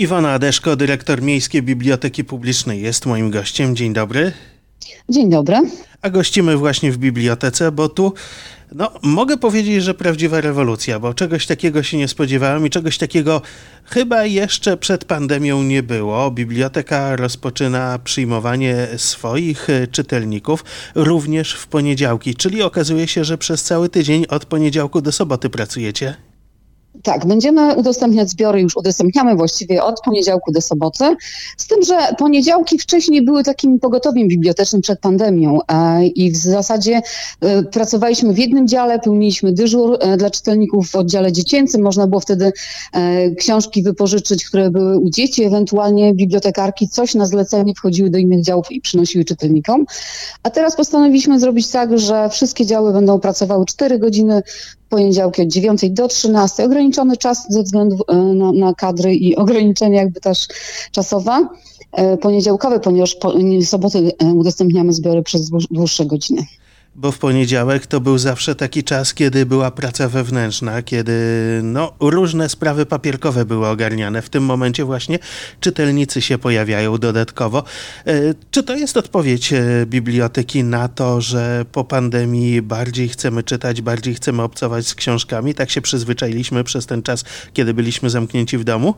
Iwona Adeszko, dyrektor Miejskiej Biblioteki Publicznej, jest moim gościem. Dzień dobry. Dzień dobry. A gościmy właśnie w bibliotece, bo tu, mogę powiedzieć, że prawdziwa rewolucja, bo czegoś takiego się nie spodziewałem i czegoś takiego chyba jeszcze przed pandemią nie było. Biblioteka rozpoczyna przyjmowanie swoich czytelników również w poniedziałki, czyli okazuje się, że przez cały tydzień od poniedziałku do soboty pracujecie. Tak, będziemy udostępniać zbiory, już udostępniamy właściwie od poniedziałku do soboty, z tym, że poniedziałki wcześniej były takim pogotowiem bibliotecznym przed pandemią i w zasadzie pracowaliśmy w jednym dziale, pełniliśmy dyżur dla czytelników w oddziale dziecięcym, można było wtedy książki wypożyczyć, które były u dzieci, ewentualnie bibliotekarki coś na zlecenie wchodziły do innych działów i przynosiły czytelnikom, a teraz postanowiliśmy zrobić tak, że wszystkie działy będą pracowały 4 godziny poniedziałki od 9 do 13, ograniczony czas ze względu na kadry i ograniczenia jakby też czasowe, poniedziałkowe, ponieważ w soboty udostępniamy zbiory przez dłuższe godziny. Bo w poniedziałek to był zawsze taki czas, kiedy była praca wewnętrzna, kiedy różne sprawy papierkowe były ogarniane. W tym momencie właśnie czytelnicy się pojawiają dodatkowo. Czy to jest odpowiedź biblioteki na to, że po pandemii bardziej chcemy czytać, bardziej chcemy obcować z książkami? Tak się przyzwyczailiśmy przez ten czas, kiedy byliśmy zamknięci w domu?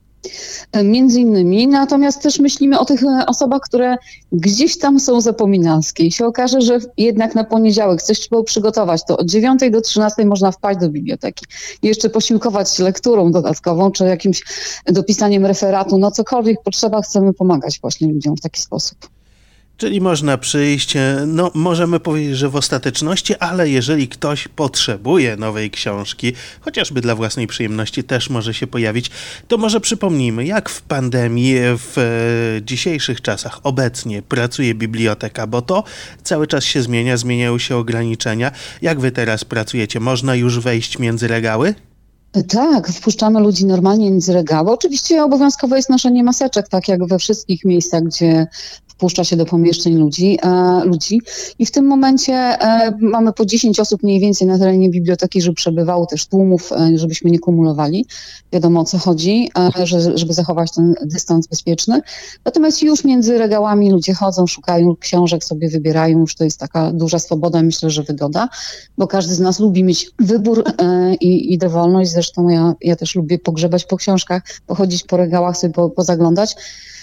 Między innymi, natomiast też myślimy o tych osobach, które gdzieś tam są zapominalskie i się okaże, że jednak na poniedziałek coś trzeba przygotować, to od 9 do 13 można wpaść do biblioteki i jeszcze posiłkować się lekturą dodatkową, czy jakimś dopisaniem referatu, cokolwiek potrzeba, chcemy pomagać właśnie ludziom w taki sposób. Czyli można przyjść, możemy powiedzieć, że w ostateczności, ale jeżeli ktoś potrzebuje nowej książki, chociażby dla własnej przyjemności też może się pojawić, to może przypomnijmy, jak w pandemii, w dzisiejszych czasach obecnie pracuje biblioteka, bo to cały czas się zmienia, zmieniają się ograniczenia. Jak wy teraz pracujecie? Można już wejść między regały? Tak, wpuszczamy ludzi normalnie między regały. Oczywiście obowiązkowe jest noszenie maseczek, tak jak we wszystkich miejscach, gdzie wpuszcza się do pomieszczeń ludzi. I w tym momencie mamy po 10 osób mniej więcej na terenie biblioteki, żeby przebywało też tłumów, żebyśmy nie kumulowali. Wiadomo, o co chodzi, żeby zachować ten dystans bezpieczny. Natomiast już między regałami ludzie chodzą, szukają książek, sobie wybierają. Już to jest taka duża swoboda, myślę, że wygoda, bo każdy z nas lubi mieć wybór i dowolność. Zresztą ja też lubię pogrzebać po książkach, pochodzić po regałach, sobie pozaglądać,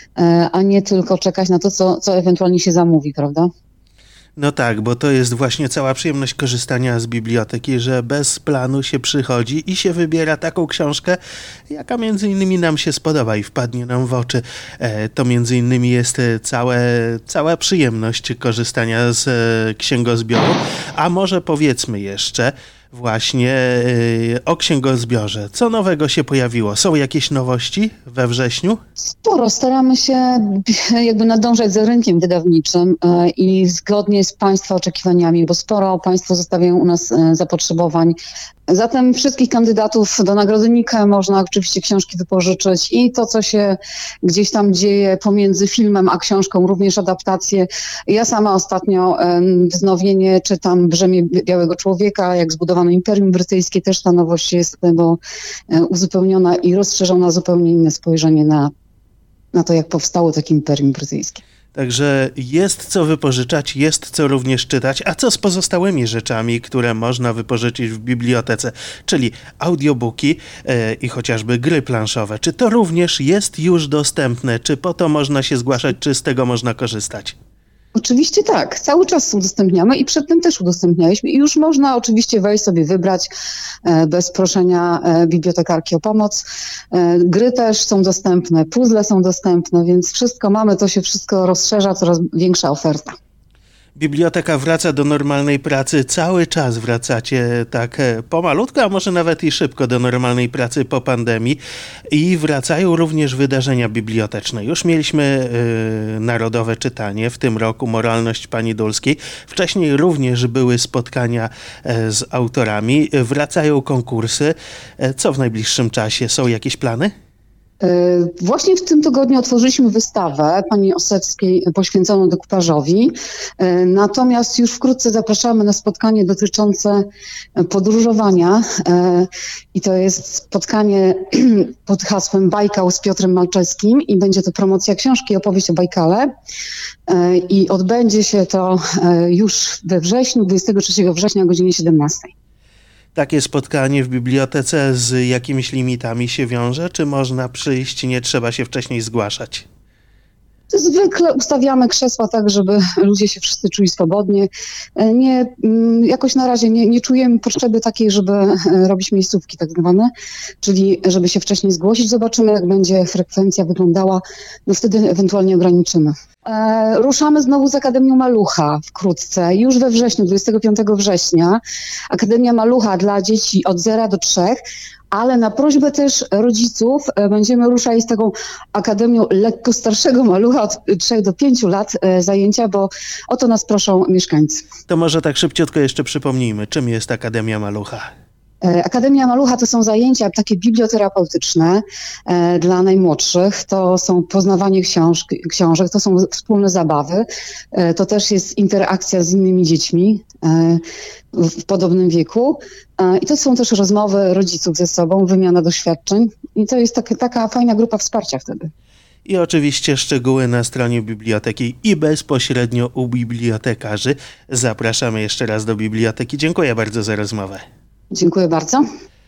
a nie tylko czekać na to, co ewentualnie się zamówi, prawda? No tak, bo to jest właśnie cała przyjemność korzystania z biblioteki, że bez planu się przychodzi i się wybiera taką książkę, jaka między innymi nam się spodoba i wpadnie nam w oczy. To między innymi jest cała przyjemność korzystania z księgozbioru. A może powiedzmy jeszcze właśnie o księgozbiorze. Co nowego się pojawiło? Są jakieś nowości we wrześniu? Sporo. Staramy się jakby nadążać za rynkiem wydawniczym i zgodnie z Państwa oczekiwaniami, bo sporo Państwo zostawiają u nas zapotrzebowań. Zatem wszystkich kandydatów do Nagrody Mikke można oczywiście książki wypożyczyć i to, co się gdzieś tam dzieje pomiędzy filmem a książką, również adaptacje. Ja sama ostatnio wznowienie czytam Brzemię Białego Człowieka, jak zbudowano Imperium Brytyjskie, też ta nowość jest tego uzupełniona i rozszerzona zupełnie inne spojrzenie na to, jak powstało takie Imperium Brytyjskie. Także jest co wypożyczać, jest co również czytać. A co z pozostałymi rzeczami, które można wypożyczyć w bibliotece, czyli audiobooki i chociażby gry planszowe? Czy to również jest już dostępne? Czy po to można się zgłaszać, czy z tego można korzystać? Oczywiście tak, cały czas udostępniamy i przedtem też udostępnialiśmy i już można oczywiście wejść sobie, wybrać bez proszenia bibliotekarki o pomoc. Gry też są dostępne, puzzle są dostępne, więc wszystko mamy, to się wszystko rozszerza, coraz większa oferta. Biblioteka wraca do normalnej pracy, cały czas wracacie tak pomalutko, a może nawet i szybko do normalnej pracy po pandemii i wracają również wydarzenia biblioteczne. Już mieliśmy narodowe czytanie, w tym roku Moralność Pani Dulskiej. Wcześniej również były spotkania z autorami, wracają konkursy. Co w najbliższym czasie? Są jakieś plany? Właśnie w tym tygodniu otworzyliśmy wystawę pani Oseckiej poświęconą dekupażowi. Natomiast już wkrótce zapraszamy na spotkanie dotyczące podróżowania. I to jest spotkanie pod hasłem Bajkał z Piotrem Malczewskim i będzie to promocja książki Opowieść o Bajkale. I odbędzie się to już we wrześniu, 23 września o godzinie 17. Takie spotkanie w bibliotece z jakimiś limitami się wiąże? Czy można przyjść, nie trzeba się wcześniej zgłaszać? Zwykle ustawiamy krzesła tak, żeby ludzie się wszyscy czuli swobodnie. Jakoś na razie nie czujemy potrzeby takiej, żeby robić miejscówki tak zwane, czyli żeby się wcześniej zgłosić. Zobaczymy, jak będzie frekwencja wyglądała, no wtedy ewentualnie ograniczymy. Ruszamy znowu z Akademią Malucha wkrótce, już we wrześniu, 25 września. Akademia Malucha dla dzieci od 0 do 3, ale na prośbę też rodziców będziemy ruszali z taką Akademią lekko starszego malucha od 3 do 5 lat zajęcia, bo o to nas proszą mieszkańcy. To może tak szybciutko jeszcze przypomnijmy, czym jest Akademia Malucha? Akademia Malucha to są zajęcia takie biblioterapeutyczne dla najmłodszych, to są poznawanie książek, to są wspólne zabawy, to też jest interakcja z innymi dziećmi w podobnym wieku i to są też rozmowy rodziców ze sobą, wymiana doświadczeń i to jest taka fajna grupa wsparcia wtedy. I oczywiście szczegóły na stronie biblioteki i bezpośrednio u bibliotekarzy. Zapraszamy jeszcze raz do biblioteki. Dziękuję bardzo za rozmowę. Dziękuję bardzo.